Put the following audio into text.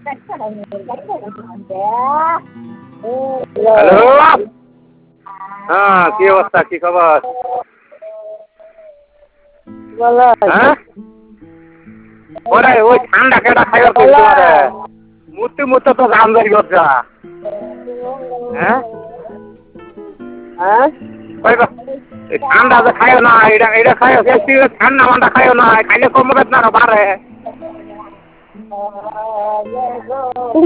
Hello. হ্যাঁ, কি অবস্থা, কি খবর? হ্যাঁ, ওরে ওই ঠান্ডা কেটা খাইবার কিন্তু তোমারে মূর্তি মূর্তি তো গান ধরি করছে। হ্যাঁ, এই ঠান্ডা যে খাইও না, এটা এটা খাইও, ঠান্ডা মান্ডা খাইও না, খাইলে কমবে না বাড়ে।